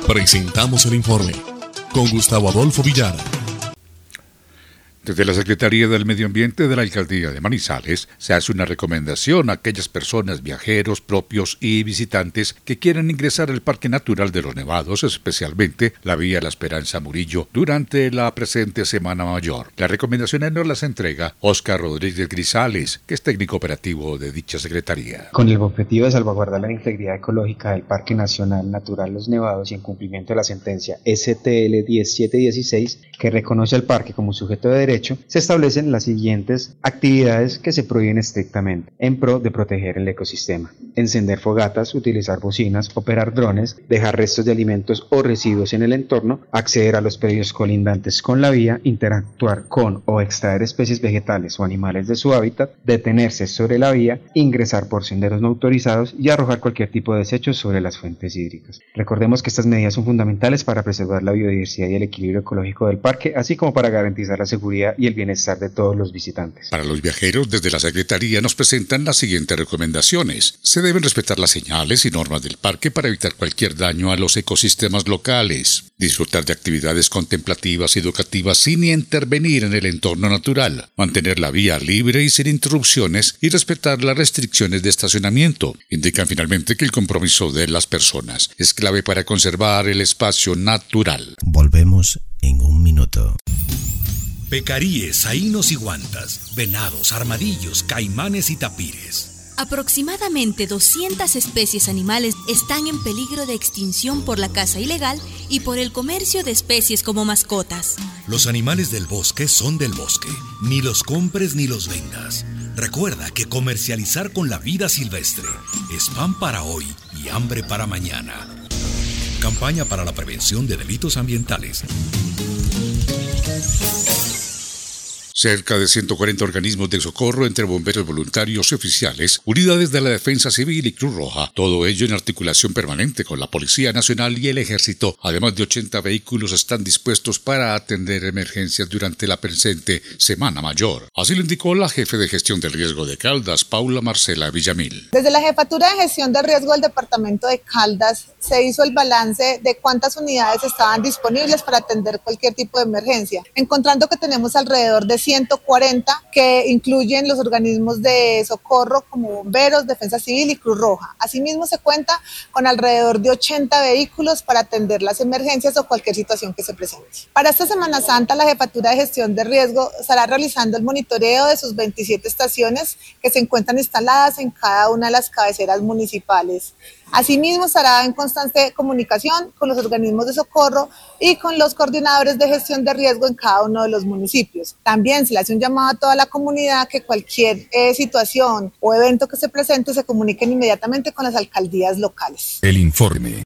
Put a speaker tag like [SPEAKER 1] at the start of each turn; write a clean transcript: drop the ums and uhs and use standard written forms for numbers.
[SPEAKER 1] Presentamos el informe con Gustavo Adolfo Villara.
[SPEAKER 2] Desde la Secretaría del Medio Ambiente de la Alcaldía de Manizales se hace una recomendación a aquellas personas, viajeros, propios y visitantes que quieran ingresar al Parque Natural de los Nevados, especialmente la Vía La Esperanza Murillo, durante la presente Semana Mayor. Las recomendaciones nos las entrega Óscar Rodríguez Grisales, que es técnico operativo de dicha Secretaría.
[SPEAKER 3] Con el objetivo de salvaguardar la integridad ecológica del Parque Nacional Natural Los Nevados y en cumplimiento de la sentencia STL 1716, que reconoce al parque como sujeto de derecho, se establecen las siguientes actividades que se prohíben estrictamente en pro de proteger el ecosistema: encender fogatas, utilizar bocinas, operar drones, dejar restos de alimentos o residuos en el entorno, acceder a los predios colindantes con la vía, interactuar con o extraer especies vegetales o animales de su hábitat, detenerse sobre la vía, ingresar por senderos no autorizados y arrojar cualquier tipo de desechos sobre las fuentes hídricas. Recordemos que estas medidas son fundamentales para preservar la biodiversidad y el equilibrio ecológico del parque, así como para garantizar la seguridad y el bienestar de todos los visitantes.
[SPEAKER 2] Para los viajeros, desde la Secretaría nos presentan las siguientes recomendaciones. Se deben respetar las señales y normas del parque para evitar cualquier daño a los ecosistemas locales. Disfrutar de actividades contemplativas y educativas sin intervenir en el entorno natural. Mantener la vía libre y sin interrupciones y respetar las restricciones de estacionamiento. Indican finalmente que el compromiso de las personas es clave para conservar el espacio natural.
[SPEAKER 4] Volvemos en un minuto.
[SPEAKER 5] Pecaríes, saínos y guantas, venados, armadillos, caimanes y tapires.
[SPEAKER 6] Aproximadamente 200 especies animales están en peligro de extinción por la caza ilegal y por el comercio de especies como mascotas.
[SPEAKER 5] Los animales del bosque son del bosque, ni los compres ni los vendas. Recuerda que comercializar con la vida silvestre es pan para hoy y hambre para mañana. Campaña para la prevención de delitos ambientales.
[SPEAKER 2] Cerca de 140 organismos de socorro entre bomberos voluntarios y oficiales, unidades de la Defensa Civil y Cruz Roja, todo ello en articulación permanente con la Policía Nacional y el Ejército, además de 80 vehículos están dispuestos para atender emergencias durante la presente Semana Mayor. Así lo indicó la jefe de gestión del riesgo de Caldas, Paula Marcela Villamil.
[SPEAKER 7] Desde la Jefatura de Gestión de Riesgo del Departamento de Caldas se hizo el balance de cuántas unidades estaban disponibles para atender cualquier tipo de emergencia, encontrando que tenemos alrededor de 140 que incluyen los organismos de socorro como bomberos, Defensa Civil y Cruz Roja. Asimismo se cuenta con alrededor de 80 vehículos para atender las emergencias o cualquier situación que se presente. Para esta Semana Santa la Jefatura de Gestión de Riesgo estará realizando el monitoreo de sus 27 estaciones que se encuentran instaladas en cada una de las cabeceras municipales. Asimismo estará en constante comunicación con los organismos de socorro y con los coordinadores de gestión de riesgo en cada uno de los municipios. También se le hace un llamado a toda la comunidad que cualquier situación o evento que se presente se comuniquen inmediatamente con las alcaldías locales.
[SPEAKER 5] El informe.